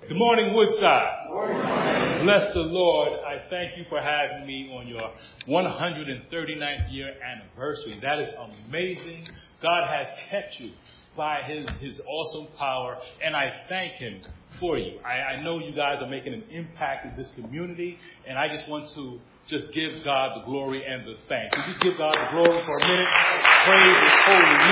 Good morning, Woodside. Good morning. Bless the Lord. I thank you for having me on your 139th year anniversary. That is amazing. God has kept you by his awesome power, and I thank him for you. I know you guys are making an impact in this community, and I just want to just give God the glory and the thanks. Would you give God the glory for a minute? Praise his holy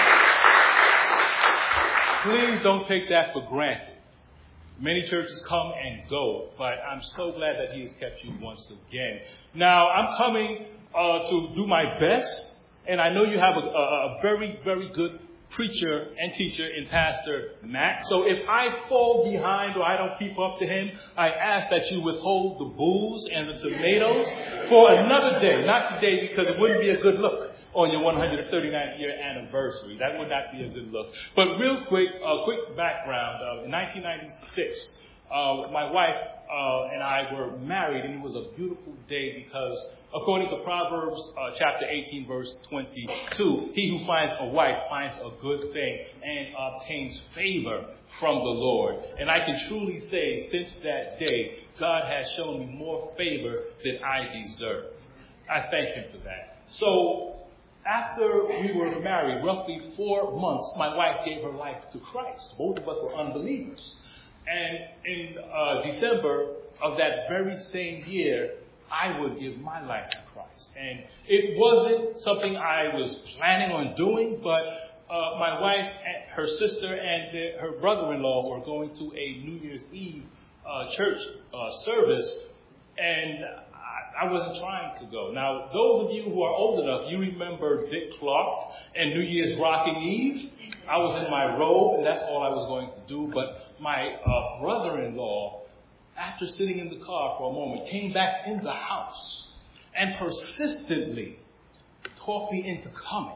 name. Please don't take that for granted. Many churches come and go, but I'm so glad that he has kept you once again. Now, I'm coming to do my best, and I know you have a very, very good preacher and teacher in Pastor Matt. So if I fall behind or I don't keep up to him, I ask that you withhold the booze and the tomatoes for another day. Not today, because it wouldn't be a good look on your 139th year anniversary. That would not be a good look. But real quick, quick background. In 1996, my wife and I were married, and it was a beautiful day because, according to Proverbs chapter 18, verse 22, he who finds a wife finds a good thing and obtains favor from the Lord. And I can truly say, since that day, God has shown me more favor than I deserve. I thank him for that. So, after we were married, roughly 4 months, my wife gave her life to Christ. Both of us were unbelievers. And in December of that very same year, I would give my life to Christ. And it wasn't something I was planning on doing, but my wife, and her sister, and her brother-in-law were going to a New Year's Eve church service, and I wasn't trying to go. Now, those of you who are old enough, you remember Dick Clark and New Year's Rocking Eve. I was in my robe, and that's all I was going to do. But my brother-in-law, after sitting in the car for a moment, came back in the house and persistently talked me into coming.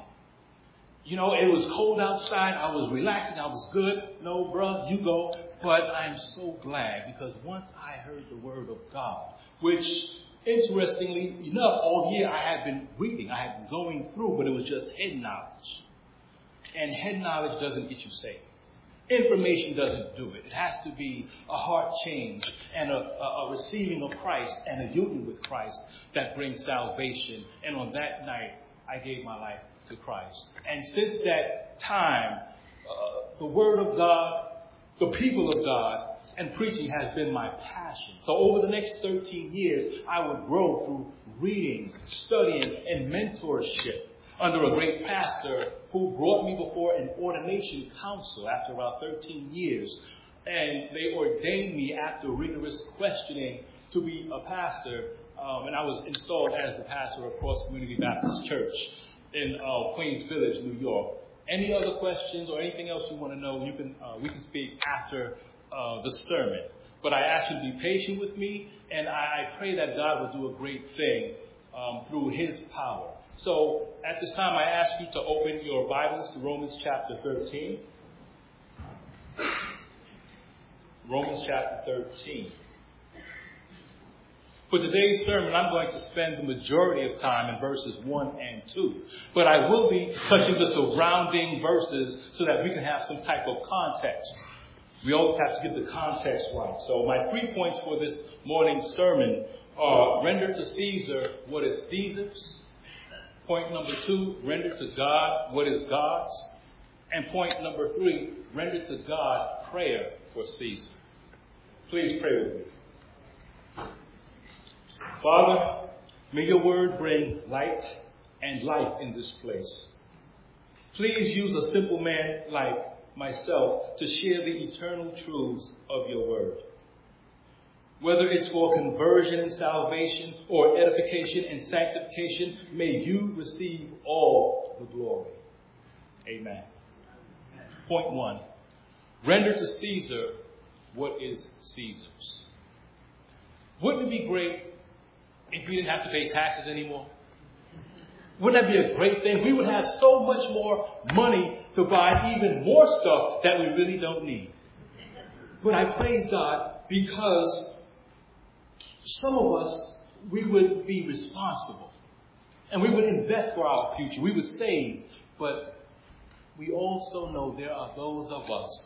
You know, it was cold outside. I was relaxing. I was good. No, bruh, you go. But I'm so glad, because once I heard the word of God, which, interestingly enough, all year I had been reading, I had been going through, but it was just head knowledge. And head knowledge doesn't get you saved. Information doesn't do it. It has to be a heart change and a receiving of Christ and a union with Christ that brings salvation. And on that night, I gave my life to Christ. And since that time, the Word of God, the people of God, and preaching has been my passion. So over the next 13 years, I would grow through reading, studying, and mentorship under a great pastor who brought me before an ordination council after about 13 years. And they ordained me after rigorous questioning to be a pastor. And I was installed as the pastor of Cross Community Baptist Church in Queens Village, New York. Any other questions or anything else you want to know, we can speak after the sermon. But I ask you to be patient with me, and I pray that God will do a great thing through his power. So at this time, I ask you to open your Bibles to Romans chapter 13. Romans chapter 13. For today's sermon, I'm going to spend the majority of time in verses 1 and 2. But I will be touching the surrounding verses so that we can have some type of context. We always have to get the context right. So my 3 points for this morning's sermon are: render to Caesar what is Caesar's. Point number 2, render to God what is God's. And point number 3, render to God prayer for Caesar. Please pray with me. Father, may your word bring light and life in this place. Please use a simple man like myself to share the eternal truths of your word. Whether it's for conversion and salvation or edification and sanctification, may you receive all the glory. Amen. Point 1. Render to Caesar what is Caesar's. Wouldn't it be great if we didn't have to pay taxes anymore? Wouldn't that be a great thing? We would have so much more money to buy even more stuff that we really don't need. But I praise God because some of us, we would be responsible. And we would invest for our future. We would save. But we also know there are those of us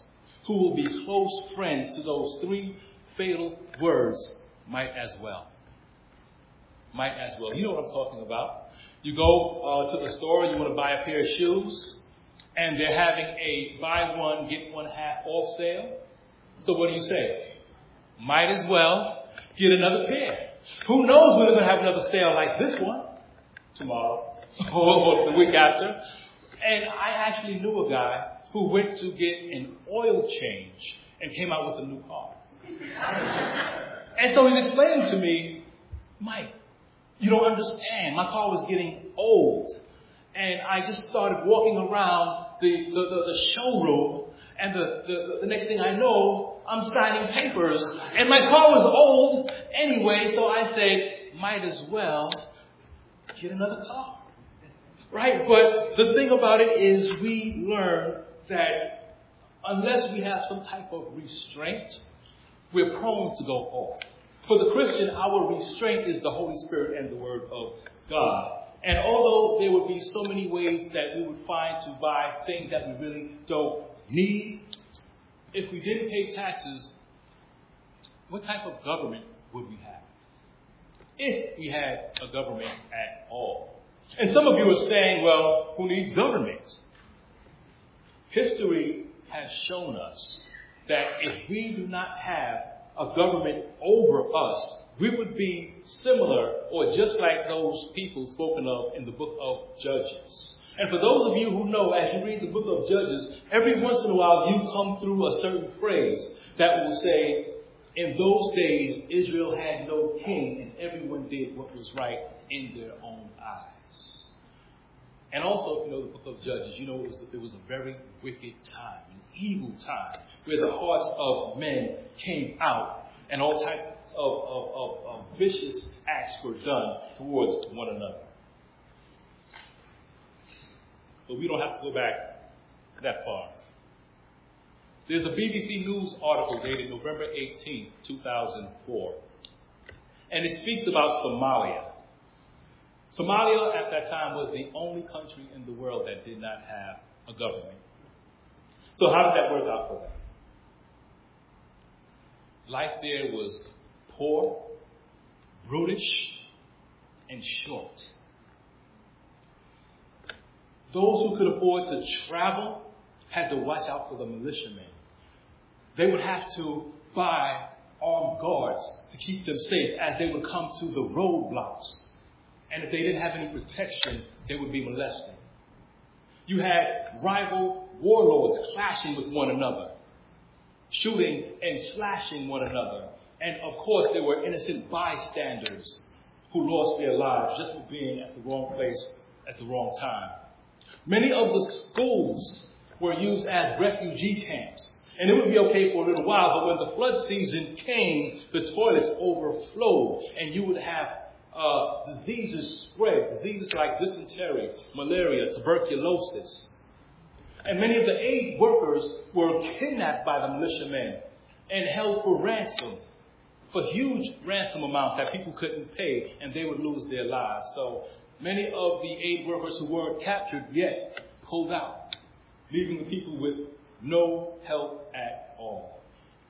who will be close friends to those three fatal words, might as well. Might as well. You know what I'm talking about. You go to the store, you want to buy a pair of shoes, and they're having a buy one, get one half off sale. So what do you say? Might as well get another pair. Who knows when they're going to have another sale like this one tomorrow or the week after. And I actually knew a guy who went to get an oil change and came out with a new car. And so he's explaining to me, Mike, you don't understand. My car was getting old. And I just started walking around the showroom. And the next thing I know, I'm signing papers. And my car was old anyway. So I said, might as well get another car. Right? But the thing about it is we learn that unless we have some type of restraint, we're prone to go off. For the Christian, our restraint is the Holy Spirit and the Word of God. And although there would be so many ways that we would find to buy things that we really don't need, if we didn't pay taxes, what type of government would we have? If we had a government at all. And some of you are saying, well, who needs government? History has shown us that if we do not have a government over us, we would be similar or just like those people spoken of in the book of Judges. And for those of you who know, as you read the book of Judges, every once in a while you come through a certain phrase that will say, in those days, Israel had no king and everyone did what was right in their own eyes. And also, if you know the book of Judges, you know it was a very wicked time, an evil time, where the hearts of men came out and all types of vicious acts were done towards one another. But we don't have to go back that far. There's a BBC News article dated November 18, 2004, and it speaks about Somalia. Somalia at that time was the only country in the world that did not have a government. So how did that work out for them? Life there was poor, brutish, and short. Those who could afford to travel had to watch out for the militiamen. They would have to buy armed guards to keep them safe as they would come to the roadblocks. And if they didn't have any protection, they would be molested. You had rival warlords clashing with one another, shooting and slashing one another. And of course, there were innocent bystanders who lost their lives just for being at the wrong place at the wrong time. Many of the schools were used as refugee camps. And it would be okay for a little while, but when the flood season came, the toilets overflowed, and you would have diseases spread, diseases like dysentery, malaria, tuberculosis. And many of the aid workers were kidnapped by the militiamen and held for ransom, for huge ransom amounts that people couldn't pay, and they would lose their lives. So many of the aid workers who weren't captured yet pulled out, leaving the people with no help at all.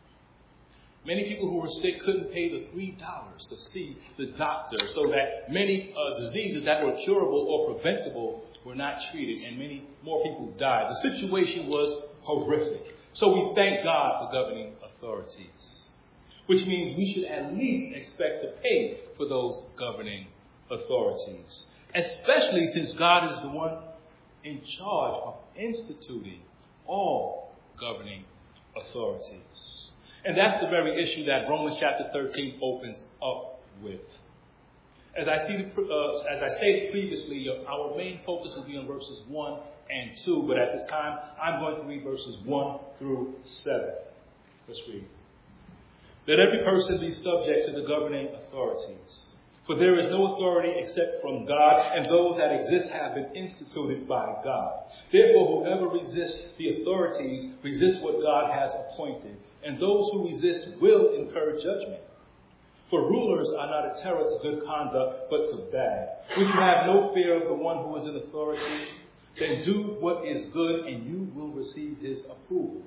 Many people who were sick couldn't pay the $3 to see the doctor, so that many diseases that were curable or preventable were not treated, and many more people died. The situation was horrific. So we thank God for governing authorities, which means we should at least expect to pay for those governing authorities, especially since God is the one in charge of instituting all governing authorities. And that's the very issue that Romans chapter 13 opens up with. As I stated previously, our main focus will be on verses 1 and 2, but at this time, I'm going to read verses 1 through 7. Let's read. Let every person be subject to the governing authorities. For there is no authority except from God, and those that exist have been instituted by God. Therefore, whoever resists the authorities resists what God has appointed, and those who resist will incur judgment. For rulers are not a terror to good conduct, but to bad. If you have no fear of the one who is in authority, then do what is good, and you will receive his approval.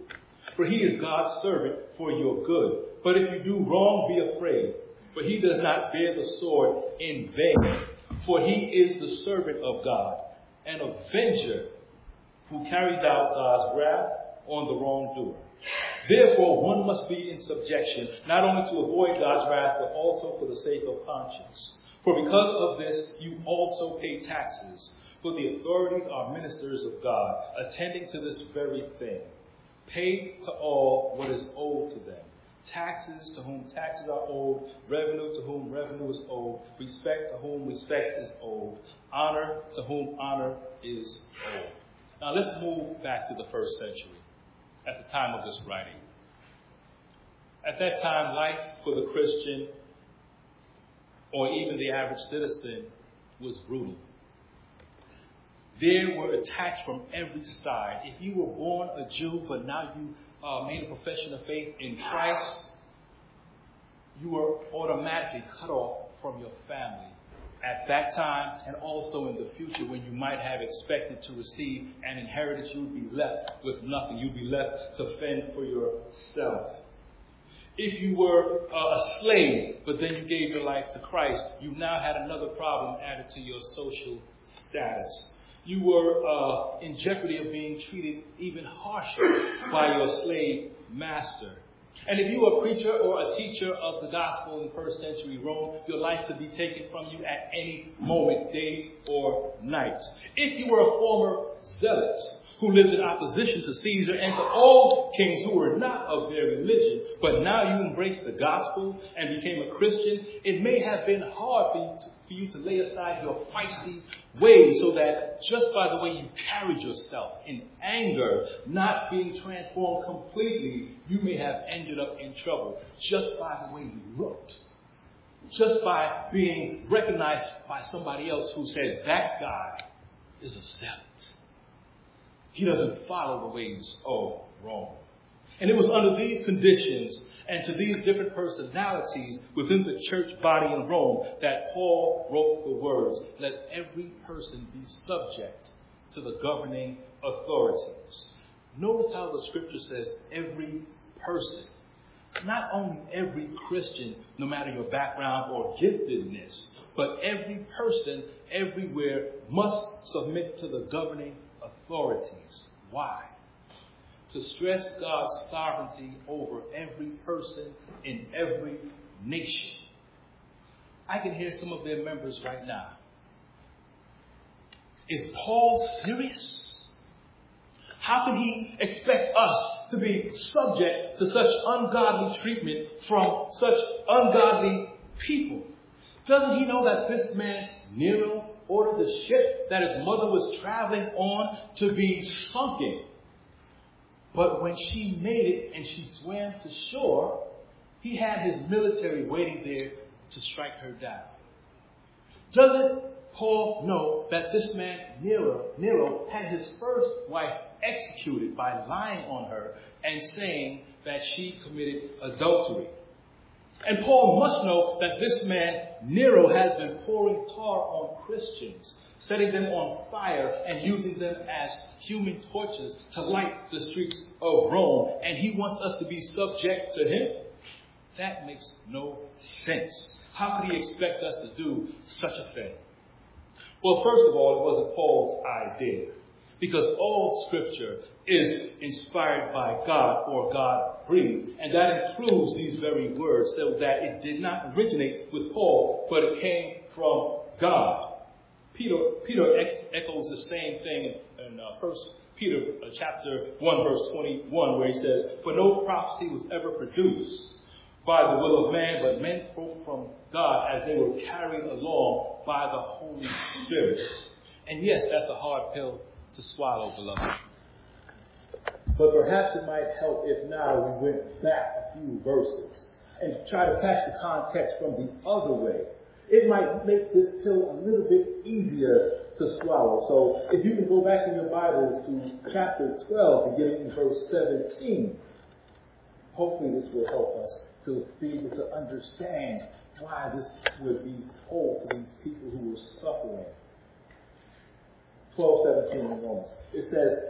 For he is God's servant for your good. But if you do wrong, be afraid. For he does not bear the sword in vain. For he is the servant of God, an avenger who carries out God's wrath on the wrongdoer. Therefore, one must be in subjection, not only to avoid God's wrath, but also for the sake of conscience. For because of this, you also pay taxes. For the authorities are ministers of God, attending to this very thing. Pay to all what is owed to them. Taxes to whom taxes are owed, revenue to whom revenue is owed, respect to whom respect is owed, honor to whom honor is owed. Now let's move back to the first century, at the time of this writing. At that time, life for the Christian, or even the average citizen, was brutal. There were attacks from every side. If you were born a Jew, but now you made a profession of faith in Christ, you were automatically cut off from your family at that time, and also in the future when you might have expected to receive an inheritance. You would be left with nothing. You'd be left to fend for yourself. If you were a slave, but then you gave your life to Christ, you now had another problem added to your social status. You were in jeopardy of being treated even harsher by your slave master. And if you were a preacher or a teacher of the gospel in first century Rome, your life could be taken from you at any moment, day or night. If you were a former zealot who lived in opposition to Caesar and to all kings who were not of their religion, but now you embraced the gospel and became a Christian, it may have been hard for you to lay aside your feisty ways, so that just by the way you carried yourself in anger, not being transformed completely, you may have ended up in trouble just by the way you looked. Just by being recognized by somebody else who said, that guy is a zealot. He doesn't follow the ways of Rome. And it was under these conditions and to these different personalities within the church body in Rome that Paul wrote the words, let every person be subject to the governing authorities. Notice how the scripture says every person. Not only every Christian, no matter your background or giftedness, but every person everywhere must submit to the governing authorities. Why? To stress God's sovereignty over every person in every nation. I can hear some of their members right now. Is Paul serious? How can he expect us to be subject to such ungodly treatment from such ungodly people? Doesn't he know that this man, Nero, ordered the ship that his mother was traveling on to be sunken? But when she made it and she swam to shore, he had his military waiting there to strike her down. Doesn't Paul know that this man, Nero, had his first wife executed by lying on her and saying that she committed adultery? And Paul must know that this man, Nero, has been pouring tar on Christians, setting them on fire and using them as human torches to light the streets of Rome. And he wants us to be subject to him? That makes no sense. How could he expect us to do such a thing? Well, first of all, it wasn't Paul's idea, because all scripture is inspired by God or God breathed. And that includes these very words, so that it did not originate with Paul, but it came from God. Peter echoes the same thing in 1 Peter chapter 1, verse 21, where he says, for no prophecy was ever produced by the will of man, but men spoke from God as they were carried along by the Holy Spirit. And yes, that's a hard pill to swallow, beloved. But perhaps it might help if now we went back a few verses and try to catch the context from the other way. It might make this pill a little bit easier to swallow. So if you can go back in your Bibles to chapter 12, beginning in verse 17, hopefully this will help us to be able to understand why this would be told to these people who were suffering. 12:17 in Romans. It says,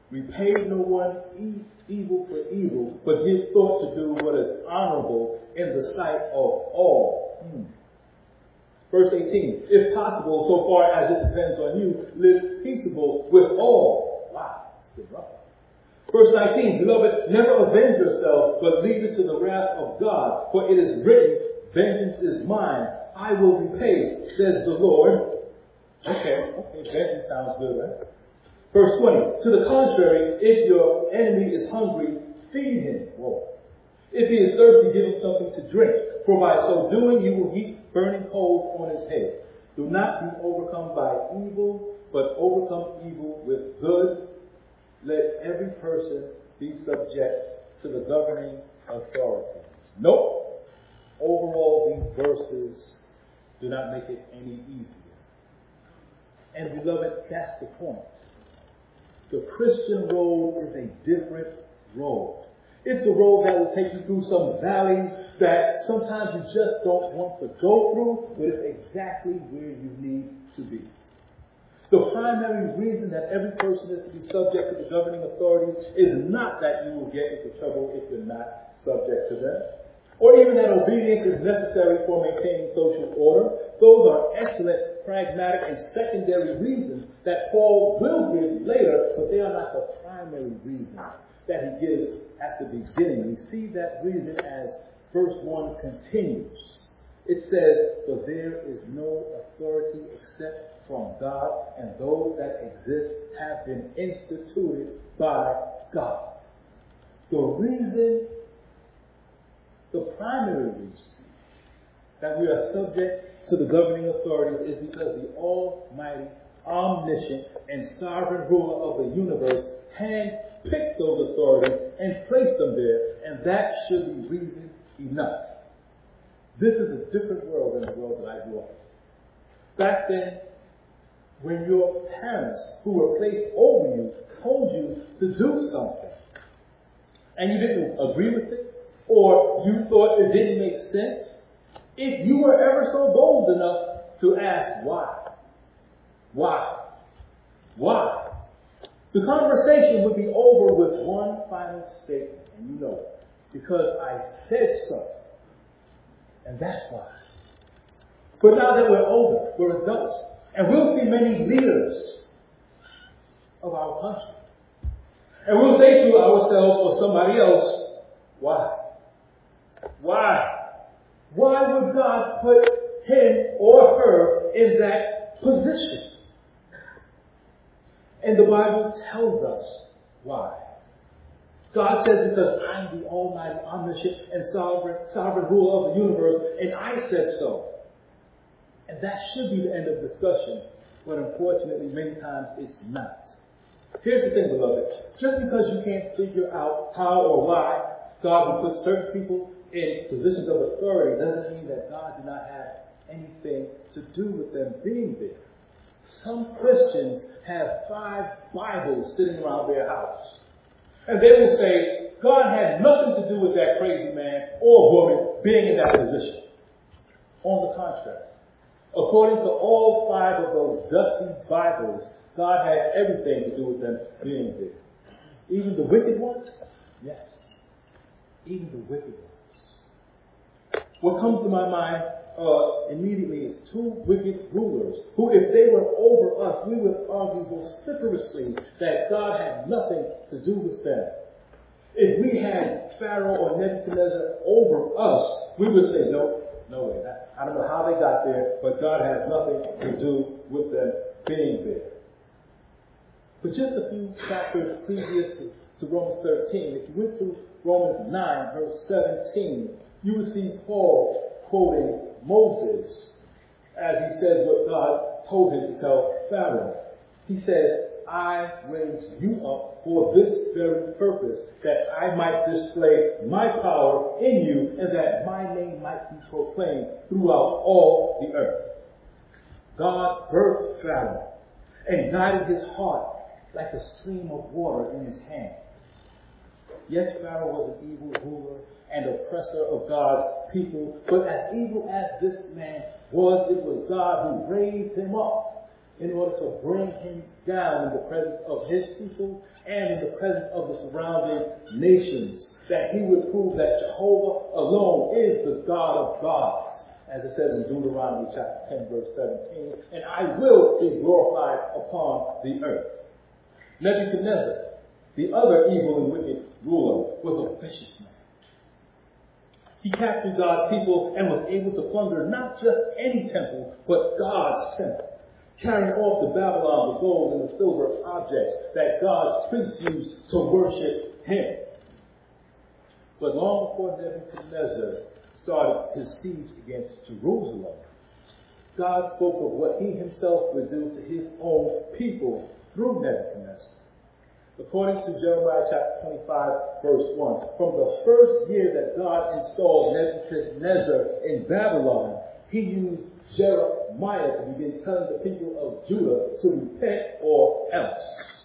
Repay no one evil for evil, but give thought to do what is honorable in the sight of all. Verse 18, if possible, so far as it depends on you, live peaceable with all. Wow, it's been rough. Verse 19, beloved, never avenge yourselves, but leave it to the wrath of God. For it is written, vengeance is mine, I will repay, says the Lord. Okay, vengeance sounds good, right? Verse 20, to the contrary, if your enemy is hungry, feed him. Whoa. If he is thirsty, give him something to drink. For by so doing, you will heap burning coals on his head. Do not be overcome by evil, but overcome evil with good. Let every person be subject to the governing authorities. Nope. Overall, these verses do not make it any easier. And beloved, that's the point. The Christian road is a different road. It's a road that will take you through some valleys that sometimes you just don't want to go through, but it's exactly where you need to be. The primary reason that every person is to be subject to the governing authorities is not that you will get into trouble if you're not subject to them, or even that obedience is necessary for maintaining social order. Those are excellent, pragmatic, and secondary reasons that Paul will give later, but they are not the primary reason that he gives at the beginning. We see that reason as verse 1 continues. It says, for there is no authority except from God, and those that exist have been instituted by God. The primary reason that we are subject to the governing authorities is because the almighty, omniscient, and sovereign ruler of the universe handpicked those authorities and placed them there, and that should be reason enough. This is a different world than the world that I grew up in. Back then, when your parents who were placed over you told you to do something, and you didn't agree with it, or you thought it didn't make sense, if you were ever so bold enough to ask why, the conversation would be over with one final statement, and you know it, because I said so. And that's why. But now that we're older, we're adults, and we'll see many leaders of our country. And we'll say to ourselves or somebody else, why? Why would God put him or her in that position? And the Bible tells us why. God says, because I'm the almighty, omniscient, and sovereign ruler of the universe, and I said so. And that should be the end of discussion, but unfortunately, many times it's not. Here's the thing, beloved. Just because you can't figure out how or why God will put certain people in positions of authority doesn't mean that God did not have anything to do with them being there. Some Christians have 5 Bibles sitting around their house. And they will say, God had nothing to do with that crazy man or woman being in that position. On the contrary, according to all 5 of those dusty Bibles, God had everything to do with them being there. Even the wicked ones? Yes. Even the wicked ones. What comes to my mind immediately is 2 wicked rulers who, if they were over us, we would argue vociferously that God had nothing to do with them. If we had Pharaoh or Nebuchadnezzar over us, we would say, no way. I don't know how they got there, but God has nothing to do with them being there. But just a few chapters previous to Romans 13, if you went to Romans 9, verse 17, you will see Paul quoting Moses as he says what God told him to tell Pharaoh. He says, I raised you up for this very purpose, that I might display my power in you, and that my name might be proclaimed throughout all the earth. God birthed Pharaoh and guided his heart like a stream of water in his hand. Yes, Pharaoh was an evil ruler and oppressor of God's people, but as evil as this man was, it was God who raised him up in order to bring him down in the presence of his people and in the presence of the surrounding nations, that he would prove that Jehovah alone is the God of gods, as it says in Deuteronomy chapter 10, verse 17, and I will be glorified upon the earth. Nebuchadnezzar, the other evil and wicked ruler, was a vicious man. He captured God's people and was able to plunder not just any temple, but God's temple, carrying off to Babylon the gold and the silver objects that God's priests used to worship him. But long before Nebuchadnezzar started his siege against Jerusalem, God spoke of what he himself would do to his own people through Nebuchadnezzar. According to Jeremiah chapter 25, verse 1, from the first year that God installed Nebuchadnezzar in Babylon, he used Jeremiah to begin telling the people of Judah to repent or else.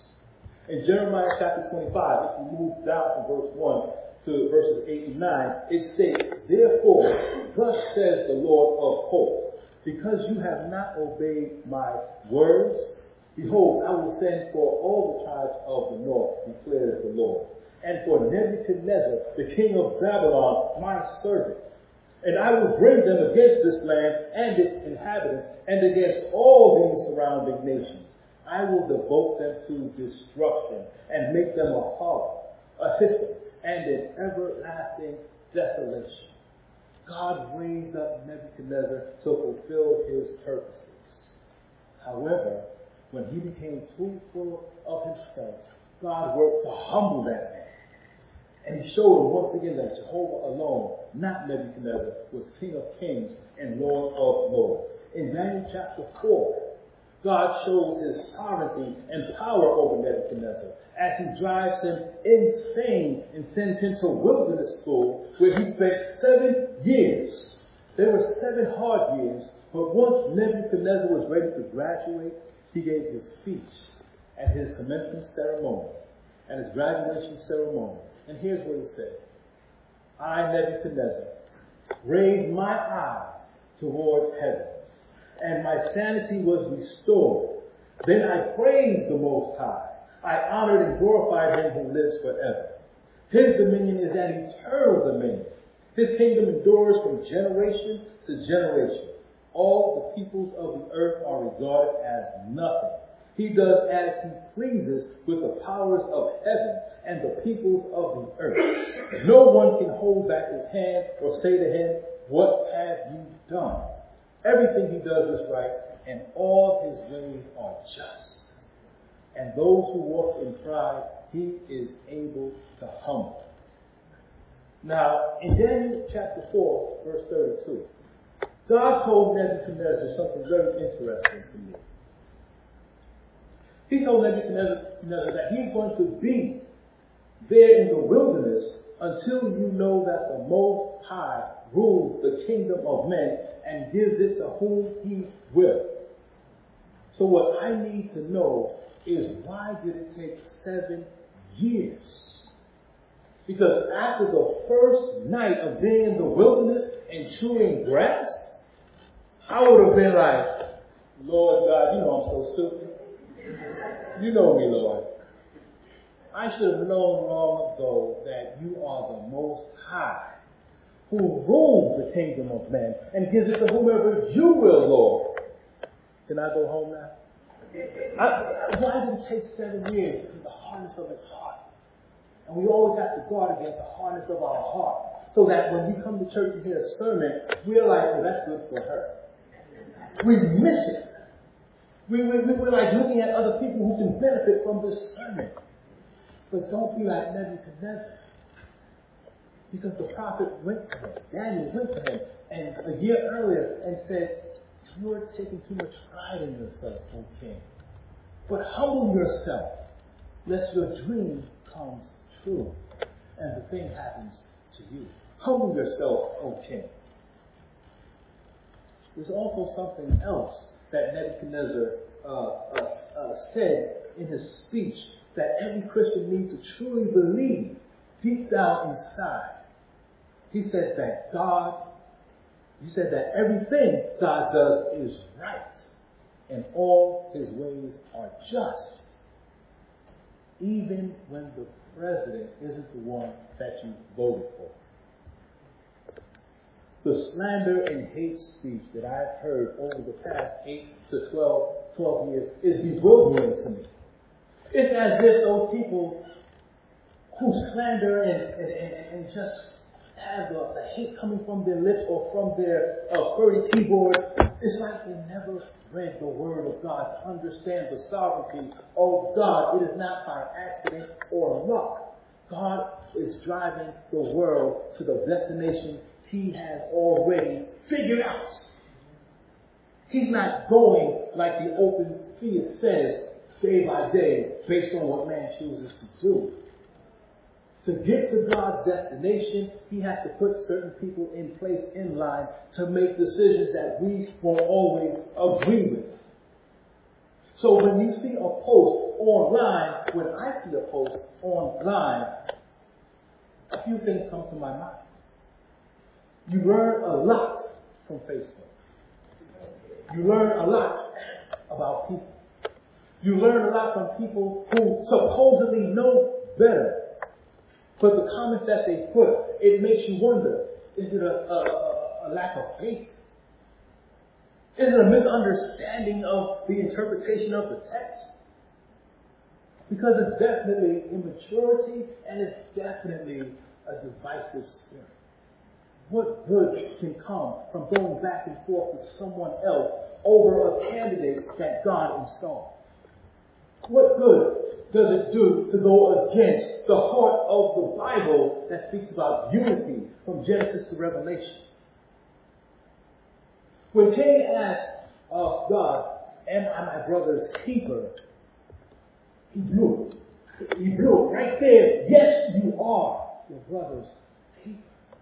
In Jeremiah chapter 25, if you move down from verse 1 to verses 8 and 9, it states, therefore, thus says the Lord of hosts, because you have not obeyed my words, behold, I will send for all the tribes of the north, declares the Lord, and for Nebuchadnezzar, the king of Babylon, my servant. And I will bring them against this land and its inhabitants, and against all these surrounding nations. I will devote them to destruction, and make them a horror, a hissing, and an everlasting desolation. God raised up Nebuchadnezzar to fulfill his purposes. However, when he became too full of himself, God worked to humble that man. And he showed him once again that Jehovah alone, not Nebuchadnezzar, was King of kings and Lord of lords. In Daniel chapter 4, God shows his sovereignty and power over Nebuchadnezzar as he drives him insane and sends him to wilderness school where he spent 7 years. There were 7 hard years, but once Nebuchadnezzar was ready to graduate, he gave his speech at his commencement ceremony and his graduation ceremony. And here's what he said. I, Nebuchadnezzar, raised my eyes towards heaven, and my sanity was restored. Then I praised the Most High. I honored and glorified him who lives forever. His dominion is an eternal dominion. His kingdom endures from generation to generation. All the peoples of the earth are regarded as nothing. He does as he pleases with the powers of heaven and the peoples of the earth. No one can hold back his hand or say to him, what have you done? Everything he does is right, and all his ways are just. And those who walk in pride, he is able to humble. Now, in Daniel chapter 4, verse 32, God told Nebuchadnezzar something very interesting to me. He told Nebuchadnezzar that he's going to be there in the wilderness until you know that the Most High rules the kingdom of men and gives it to whom he will. So what I need to know is, why did it take 7 years? Because after the first night of being in the wilderness and chewing grass, I would have been like, Lord God, you know I'm so stupid. You know me, Lord. I should have known long ago that you are the Most High, who rules the kingdom of men and gives it to whomever you will, Lord. Can I go home now? Why did it take 7 years? Because the hardness of his heart. And we always have to guard against the hardness of our heart, so that when we come to church and hear a sermon, we're like, oh, that's good for her. We miss it. We're like looking at other people who can benefit from this sermon. But don't be like Nebuchadnezzar. Because the prophet went to him, Daniel went to him, and a year earlier and said, you are taking too much pride in yourself, O king. But humble yourself, lest your dream comes true and the thing happens to you. Humble yourself, O king. There's also something else that Nebuchadnezzar said in his speech that every Christian needs to truly believe deep down inside. He said that everything God does is right. and all his ways are just, even when the president isn't the one that you voted for. The slander and hate speech that I've heard over the past 8 to 12 years is bewildering to me. It's as if those people who slander and just have the hate coming from their lips or from their QWERTY keyboard, it's like they never read the Word of God to understand the sovereignty of God. It is not by accident or luck. God is driving the world to the destination He has already figured out. He's not going like the open theist says, day by day, based on what man chooses to do. To get to God's destination, He has to put certain people in place, in line, to make decisions that we won't always agree with. So when you see a post online, when I see a post online, a few things come to my mind. You learn a lot from Facebook. You learn a lot about people. You learn a lot from people who supposedly know better. But the comments that they put, it makes you wonder, is it a lack of faith? Is it a misunderstanding of the interpretation of the text? Because it's definitely immaturity and it's definitely a divisive spirit. What good can come from going back and forth with someone else over a candidate that God installed? What good does it do to go against the heart of the Bible that speaks about unity from Genesis to Revelation? When Cain asked of God, "Am I my brother's keeper?" he blew it. He blew it right there. Yes, you are your brother's keeper.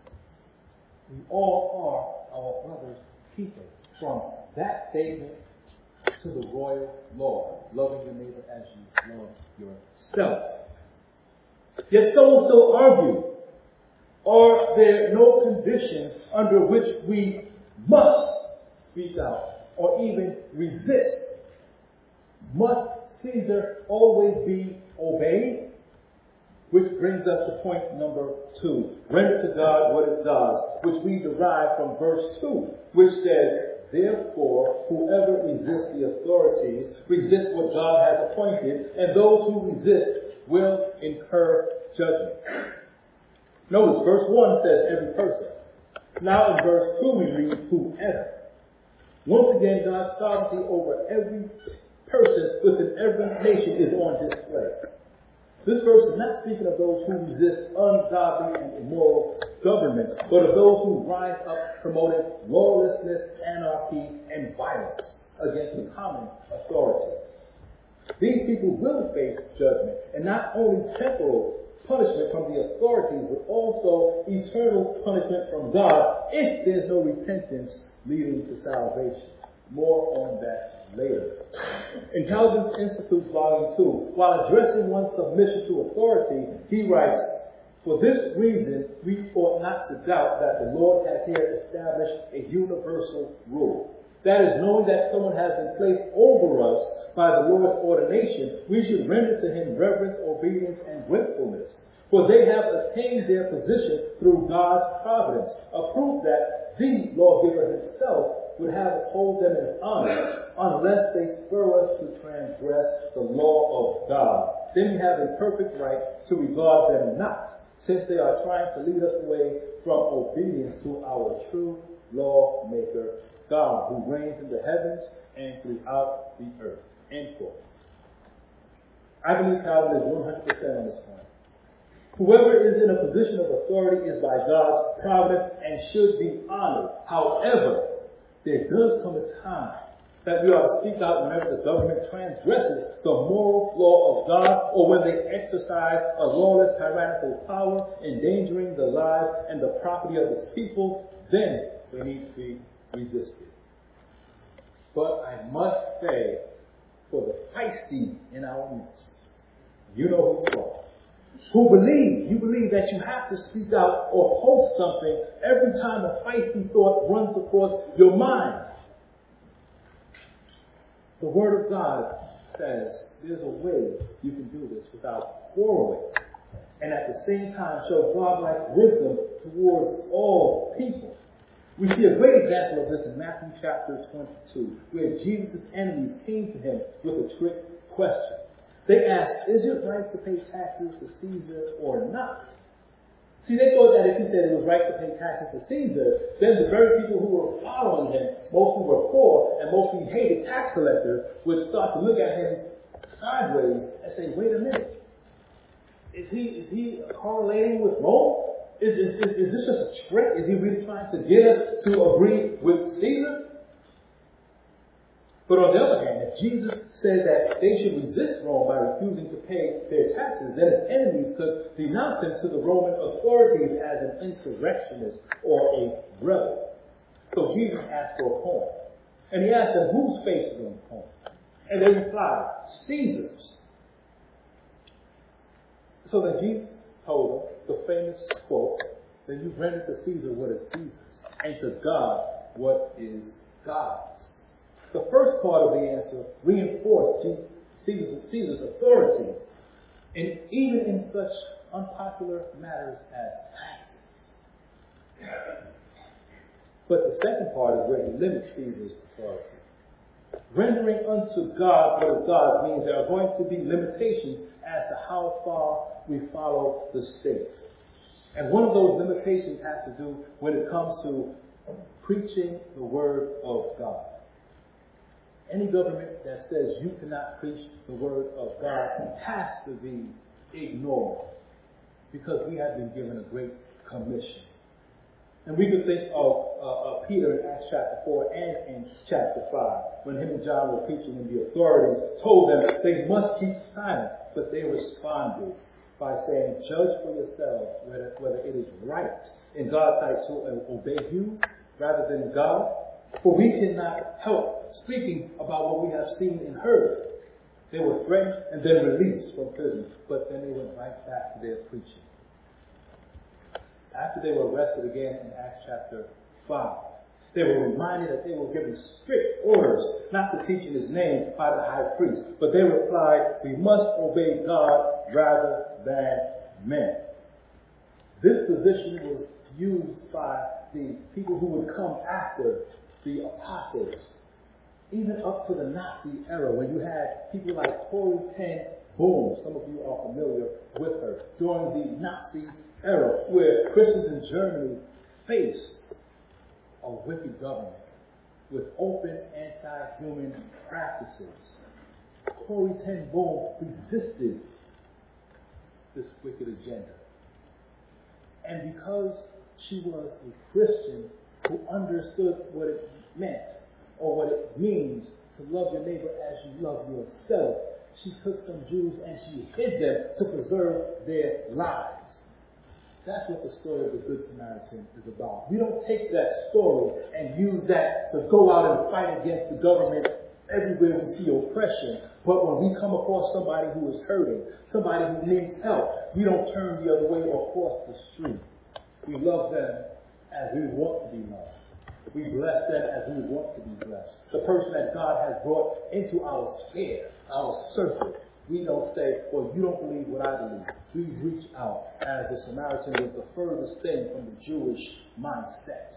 We all are our brother's keeper. From that statement to the royal law, loving your neighbor as you love yourself. Yet some will still argue, are there no conditions under which we must speak out or even resist? Must Caesar always be obeyed? Which brings us to point number 2. Render to God what is God's, which we derive from verse 2, which says, "Therefore, whoever resists the authorities resists what God has appointed, and those who resist will incur judgment." Notice, verse 1 says every person. Now in verse 2 we read whoever. Once again, God's sovereignty over every person within every nation is on display. This verse is not speaking of those who resist ungodly and immoral governments, but of those who rise up promoting lawlessness, anarchy, and violence against the common authorities. These people will face judgment, and not only temporal punishment from the authorities, but also eternal punishment from God if there's no repentance leading to salvation. More on that later. In Calvin's Institutes, Volume 2, while addressing one's submission to authority, he writes, "For this reason, we ought not to doubt that the Lord has here established a universal rule. That is, knowing that someone has been placed over us by the Lord's ordination, we should render to him reverence, obedience, and gratefulness. For they have attained their position through God's providence, a proof that the lawgiver himself would have us hold them in honor, unless they spur us to transgress the law of God. Then we have a perfect right to regard them not, since they are trying to lead us away from obedience to our true lawmaker, God, who reigns in the heavens and throughout the earth." End quote. I believe Calvin is 100% on this point. Whoever is in a position of authority is by God's providence and should be honored. However, there does come a time that we ought to speak out whenever the government transgresses the moral law of God, or when they exercise a lawless, tyrannical power, endangering the lives and the property of its people. Then they need to be resisted. But I must say, for the feisty in our midst, you know who you are, who believe that you have to speak out or post something every time a feisty thought runs across your mind. The Word of God says there's a way you can do this without quarreling, and at the same time show God-like wisdom towards all people. We see a great example of this in Matthew chapter 22, where Jesus' enemies came to him with a trick question. They asked, "Is it right to pay taxes to Caesar or not?" See, they thought that if he said it was right to pay taxes to Caesar, then the very people who were following him, mostly were poor and mostly hated tax collectors, would start to look at him sideways and say, "Wait a minute, is he correlating with Rome? Is this just a trick? Is he really trying to get us to agree with Caesar?" But on the other hand, if Jesus said that they should resist Rome by refusing to pay their taxes, then his enemies could denounce him to the Roman authorities as an insurrectionist or a rebel. So Jesus asked for a coin. And he asked them, "Whose face is on the coin?" And they replied, "Caesar's." So then Jesus told them the famous quote, that you render to Caesar what is Caesar's, and to God what is God's. The first part of the answer reinforced Caesar's authority, and even in such unpopular matters as taxes. But the second part is where he limits Caesar's authority. Rendering unto God what is God's means there are going to be limitations as to how far we follow the state. And one of those limitations has to do when it comes to preaching the word of God. Any government that says you cannot preach the word of God has to be ignored, because we have been given a great commission. And we can think of Peter in Acts chapter 4 and in chapter 5, when him and John were preaching and the authorities told them they must keep silent. But they responded by saying, "Judge for yourselves whether it is right in God's sight to obey you rather than God. For we cannot help speaking about what we have seen and heard." They were threatened and then released from prison, but then they went right back to their preaching. After they were arrested again in Acts chapter 5, they were reminded that they were given strict orders not to teach in his name by the high priest. But they replied, "We must obey God rather than men." This position was used by the people who would come after the apostles, even up to the Nazi era, when you had people like Corrie ten Boom. Some of you are familiar with her. During the Nazi era, where Christians in Germany faced a wicked government with open anti-human practices, Corrie ten Boom resisted this wicked agenda. And because she was a Christian who understood what it meant, or what it means to love your neighbor as you love yourself, she took some Jews and she hid them to preserve their lives. That's what the story of the Good Samaritan is about. We don't take that story and use that to go out and fight against the government everywhere we see oppression. But when we come across somebody who is hurting, somebody who needs help, we don't turn the other way or cross the street. We love them as we want to be loved. We bless them as we want to be blessed. The person that God has brought into our sphere, our circle, we don't say, "Well, you don't believe what I believe." We reach out, as the Samaritan was the furthest thing from the Jewish mindset.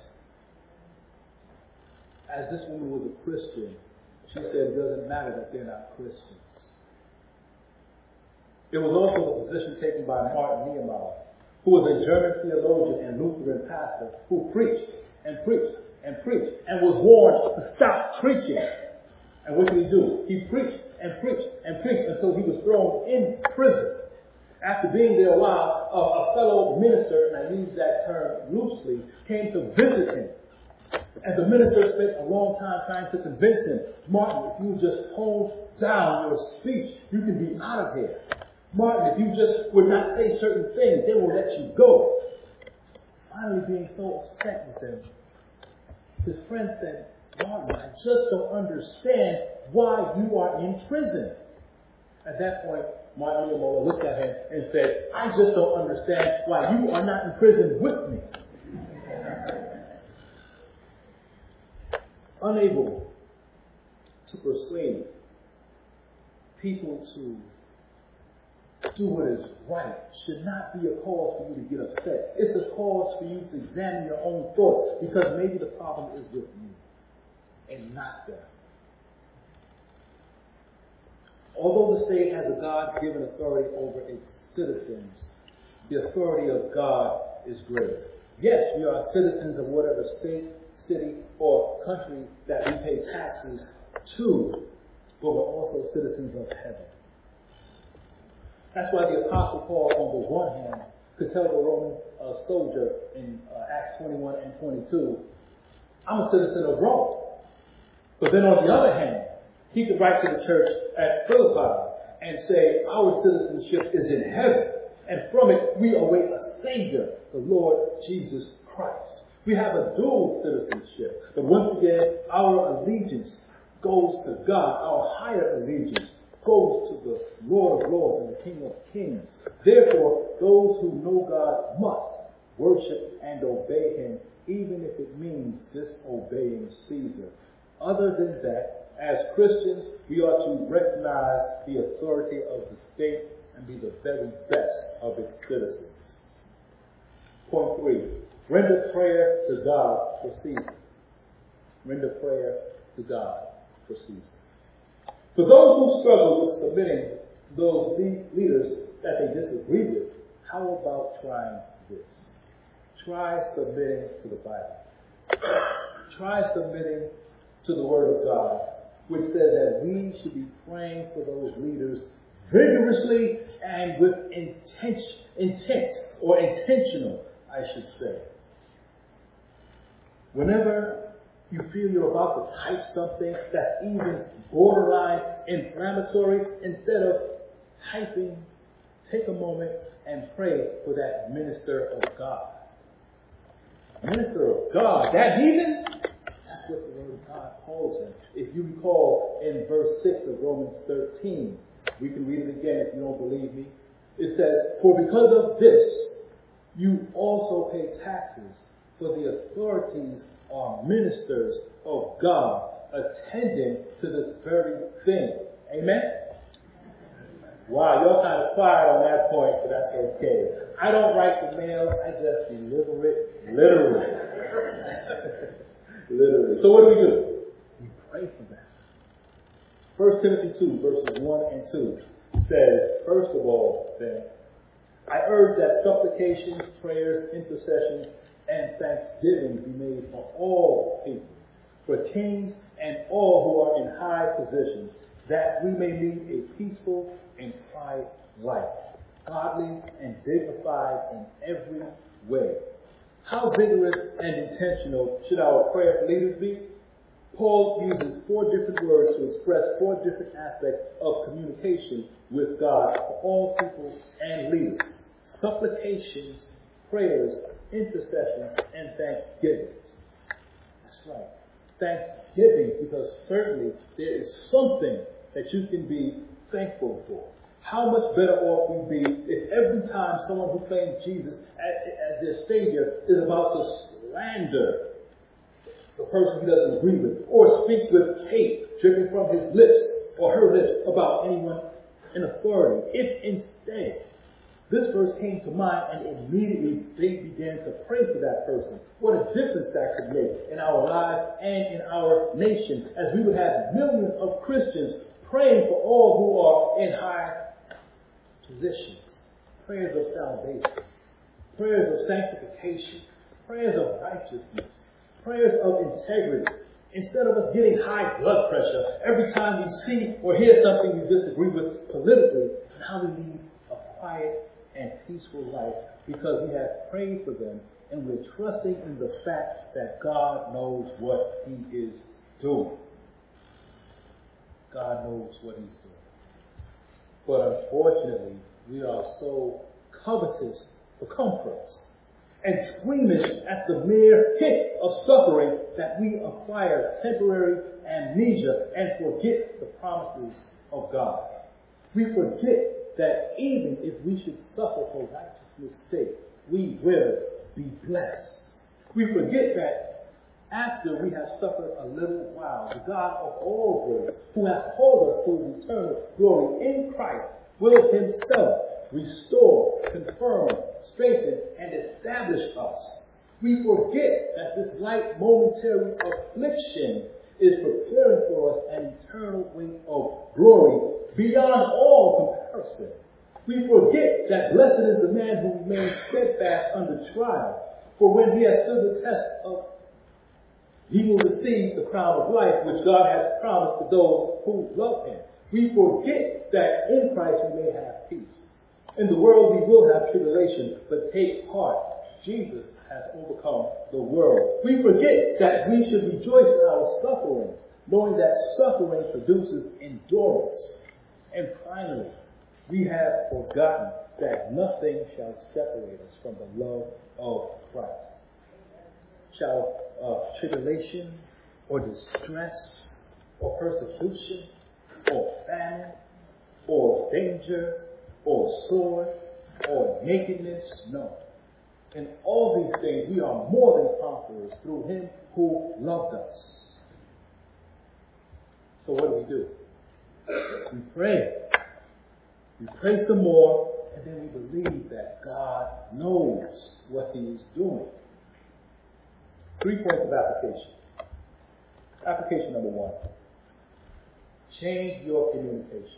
As this woman was a Christian, she said it doesn't matter that they're not Christians. It was also the position taken by Martin Niemöller, who was a German theologian and Lutheran pastor who preached and preached and preached and was warned to stop preaching. And what did he do? He preached and preached and preached until he was thrown in prison. After being there a while, a fellow minister, and I use that term loosely, came to visit him. And the minister spent a long time trying to convince him, "Martin, if you just hold down your speech, you can be out of here. Martin, if you just would not say certain things, they will let you go." Finally, being so upset with him, his friend said, "Martin, I just don't understand why you are in prison." At that point, Martin Niemöller looked at him and said, "I just don't understand why you are not in prison with me." Unable to persuade people to do what is right should not be a cause for you to get upset. It's a cause for you to examine your own thoughts, because maybe the problem is with you and not them. Although the state has a God-given authority over its citizens, the authority of God is greater. Yes, we are citizens of whatever state, city, or country that we pay taxes to, but we're also citizens of heaven. That's why the Apostle Paul, on the one hand, could tell the Roman soldier in Acts 21 and 22, I'm a citizen of Rome. But then on the other hand, he could write to the church at Philippi and say, our citizenship is in heaven, and from it we await a Savior, the Lord Jesus Christ. We have a dual citizenship. But once again, our allegiance goes to God. Our higher allegiance goes to the Lord of Lords and the King of Kings. Therefore, those who know God must worship and obey him, even if it means disobeying Caesar. Other than that, as Christians, we are to recognize the authority of the state and be the very best of its citizens. Point 3. Render prayer to God for Caesar. Render prayer to God for Caesar. For those who struggle with submitting to those leaders that they disagree with, how about trying this? Try submitting to the Bible. Try submitting to the Word of God, which says that we should be praying for those leaders vigorously and with intentional, I should say. Whenever you feel you're about to type something that's even borderline inflammatory, instead of typing, take a moment and pray for that minister of God. Minister of God, that heathen? That's what the Word of God calls him. If you recall in verse 6 of Romans 13, we can read it again if you don't believe me. It says, for because of this, you also pay taxes, for the authorities are ministers of God, attending to this very thing. Amen? Wow, you're kind of quiet on that point, but that's okay. I don't write the mail, I just deliver it literally. Literally. So what do? We pray for them. 1 Timothy 2, verses 1 and 2 says, first of all, then, I urge that supplications, prayers, intercessions, and thanksgiving be made for all people, for kings and all who are in high positions, that we may lead a peaceful and quiet life, godly and dignified in every way. How vigorous and intentional should our prayer for leaders be? Paul uses 4 different words to express 4 different aspects of communication with God for all people and leaders. Supplications, prayers, intercessions, and thanksgiving. That's right. Thanksgiving, because certainly there is something that you can be thankful for. How much better off we'd be if every time someone who claims Jesus as their Savior is about to slander the person he doesn't agree with, or speak with hate dripping from his lips or her lips about anyone in authority. If instead this verse came to mind and immediately they began to pray for that person, what a difference that could make in our lives and in our nation, as we would have millions of Christians praying for all who are in high positions. Prayers of salvation, prayers of sanctification, prayers of righteousness, prayers of integrity. Instead of us getting high blood pressure every time we see or hear something we disagree with politically, now we lead a quiet and peaceful life because we have prayed for them and we're trusting in the fact that God knows what he is doing. God knows what he's doing. But unfortunately, we are so covetous for comforts and squeamish at the mere hint of suffering that we acquire temporary amnesia and forget the promises of God. We forget that even if we should suffer for righteousness' sake, we will be blessed. We forget that after we have suffered a little while, the God of all grace, who has called us to his eternal glory in Christ, will himself restore, confirm, strengthen, and establish us. We forget that this light momentary affliction is preparing for us an eternal weight of glory beyond all comparison. We forget that blessed is the man who remains steadfast under trial, for when he has stood the test of, he will receive the crown of life which God has promised to those who love him. We forget that in Christ we may have peace. In the world we will have tribulation, but take heart. Jesus has overcome the world. We forget that we should rejoice in our sufferings, knowing that suffering produces endurance. And finally, we have forgotten that nothing shall separate us from the love of Christ. Shall tribulation or distress or persecution or famine or danger or sword or nakedness? No. In all these things, we are more than conquerors through him who loved us. So what do? We pray. We pray some more, and then we believe that God knows what he is doing. 3 points of application. Application number 1. Change your communication.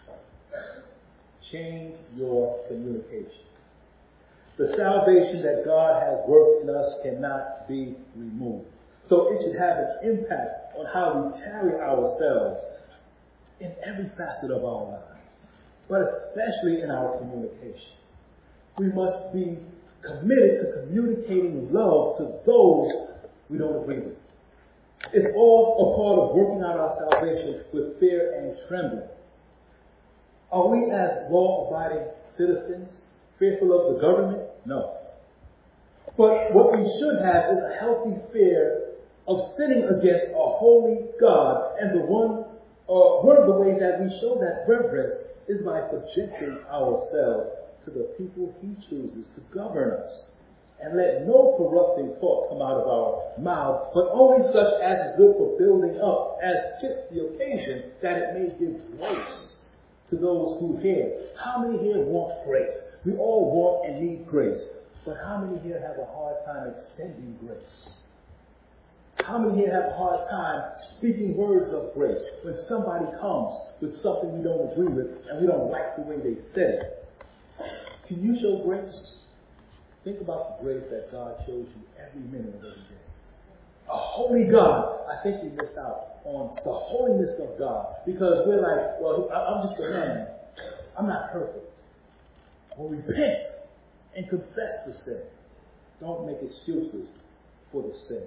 Change your communication. The salvation that God has worked in us cannot be removed. So it should have an impact on how we carry ourselves in every facet of our lives, but especially in our communication. We must be committed to communicating love to those we don't agree with. It's all a part of working out our salvation with fear and trembling. Are we as law-abiding citizens fearful of the government? No. But what we should have is a healthy fear of sinning against a holy God, and one of the ways that we show that reverence is by subjecting ourselves to the people he chooses to govern us. And let no corrupting talk come out of our mouths, but only such as is good for building up, as fits the occasion, that it may give grace to those who hear. How many here want grace? We all want and need grace. But how many here have a hard time extending grace? How many here have a hard time speaking words of grace when somebody comes with something we don't agree with and we don't like the way they said it? Can you show grace? Think about the grace that God shows you every minute of every day. A holy God. I think we miss out on the holiness of God because we're like, well, I'm just a man. I'm not perfect. Well, repent and confess the sin. Don't make excuses for the sin.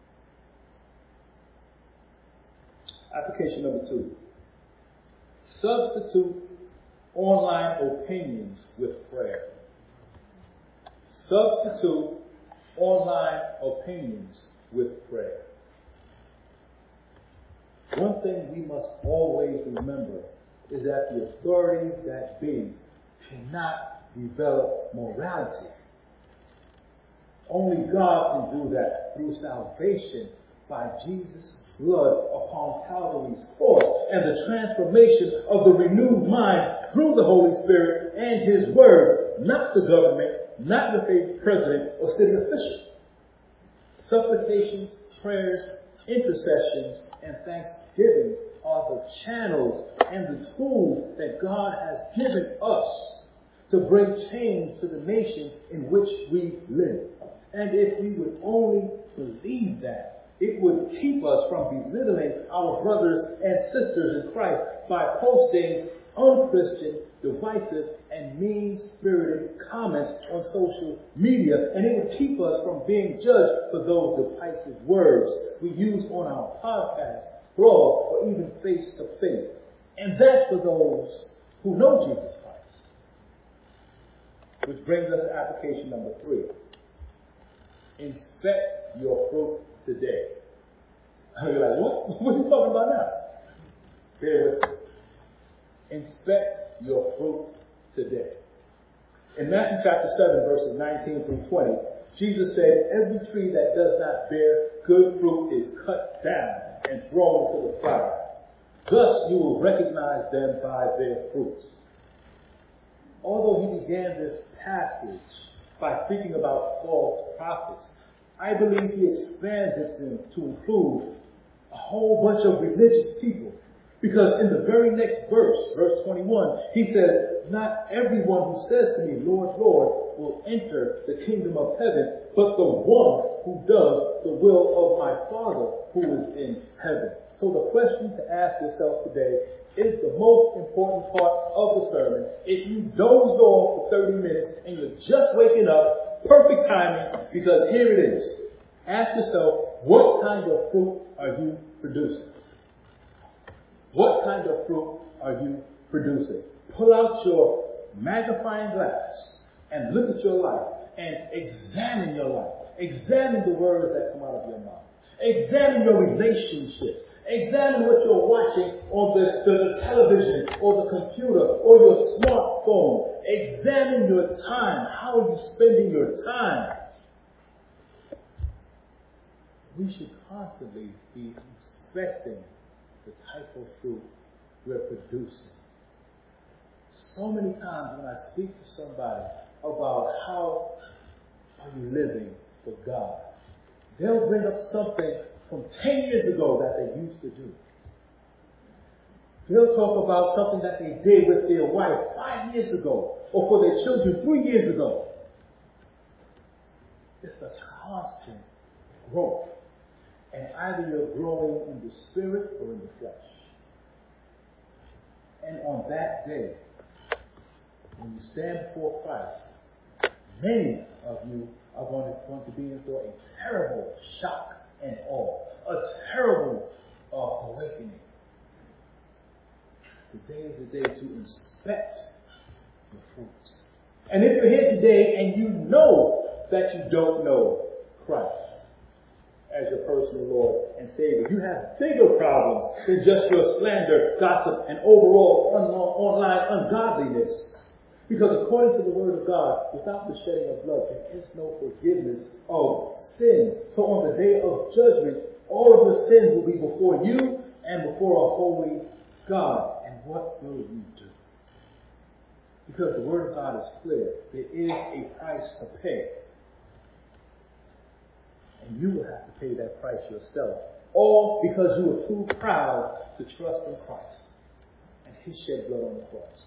Application number 2. Substitute online opinions with prayer. Substitute online opinions with prayer. One thing we must always remember is that the authorities that be cannot develop morality. Only God can do that through salvation by Jesus' blood upon Calvary's cross and the transformation of the renewed mind through the Holy Spirit and his word, not the government, not your favorite president or city official. Supplications, prayers, intercessions, and thanksgivings are the channels and the tools that God has given us to bring change to the nation in which we live. And if we would only believe that, it would keep us from belittling our brothers and sisters in Christ by posting unchristian, divisive, and mean-spirited comments on social media. And it would keep us from being judged for those divisive words we use on our podcast, blog, or even face-to-face. And that's for those who know Jesus Christ. Which brings us to application number 3. Inspect your fruit today. You're like, what? What are you talking about now? Bear with me. Inspect your fruit today. In Matthew chapter 7, verses 19 through 20, Jesus said, every tree that does not bear good fruit is cut down and thrown into the fire. Thus you will recognize them by their fruits. Although he began this passage by speaking about false prophets, I believe he expands it to include a whole bunch of religious people. Because in the very next verse, verse 21, he says, not everyone who says to me, Lord, Lord, will enter the kingdom of heaven, but the one who does the will of my Father who is in heaven. So the question to ask yourself today is the most important part of the sermon. If you dozed off for 30 minutes and you're just waking up, perfect timing, because here it is. Ask yourself, what kind of fruit are you producing? What kind of fruit are you producing? Pull out your magnifying glass and look at your life and examine your life. Examine the words that come out of your mouth. Examine your relationships. Examine what you're watching on the television or the computer or your smartphone. Examine your time. How are you spending your time? We should constantly be inspecting the type of fruit we're producing. So many times when I speak to somebody about how are you living for God, they'll bring up something from 10 years ago that they used to do. They'll talk about something that they did with their wife 5 years ago or for their children 3 years ago. It's a constant growth. And either you're growing in the spirit or in the flesh. And on that day, when you stand before Christ, many of you are going to be in for a terrible shock and awe, a terrible awakening. Today is the day to inspect your fruits. And if you're here today and you know that you don't know Christ as your personal Lord and Savior, you have bigger problems than just your slander, gossip, and overall online ungodliness. Because according to the Word of God, without the shedding of blood, there is no forgiveness of sins. So on the day of judgment, all of your sins will be before you and before a holy God. And what will you do? Because the Word of God is clear. There is a price to pay. And you will have to pay that price yourself. All because you were too proud to trust in Christ and His shed blood on the cross.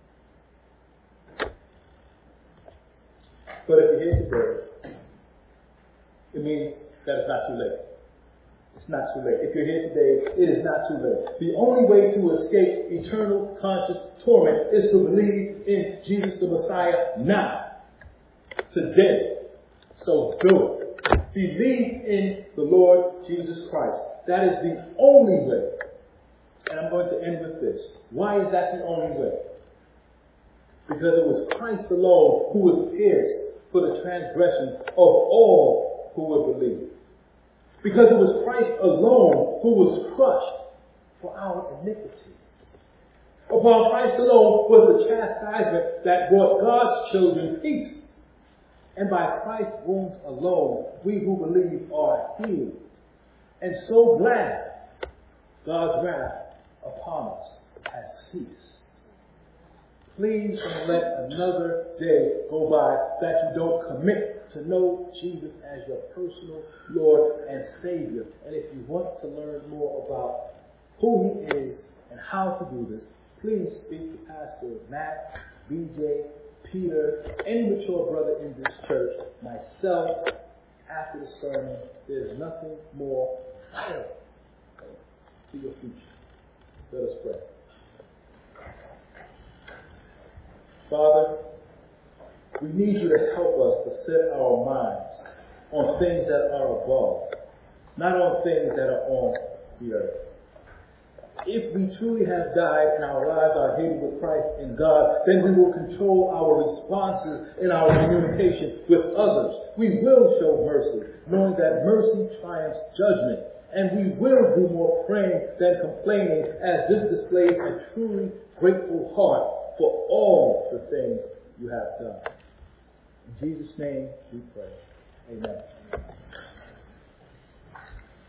But if you're here today, it means that it's not too late. It's not too late. If you're here today, it is not too late. The only way to escape eternal conscious torment is to believe in Jesus the Messiah now. Today. So do it. Believe in the Lord Jesus Christ. That is the only way. And I'm going to end with this. Why is that the only way? Because it was Christ alone who was pierced for the transgressions of all who would believe. Because it was Christ alone who was crushed for our iniquities. Upon Christ alone was the chastisement that brought God's children peace. And by Christ's wounds alone, we who believe are healed. And so glad God's wrath upon us has ceased. Please don't let another day go by that you don't commit to know Jesus as your personal Lord and Savior. And if you want to learn more about who He is and how to do this, please speak to Pastor Matt, BJ, Peter, any mature brother in this church, myself, after the sermon. There's nothing more vital to your future. Let us pray. Father, we need you to help us to set our minds on things that are above, not on things that are on the earth. If we truly have died and our lives are hidden with Christ in God, then we will control our responses in our communication with others. We will show mercy, knowing that mercy triumphs judgment. And we will do more praying than complaining, as this displays a truly grateful heart for all the things you have done. In Jesus' name we pray. Amen.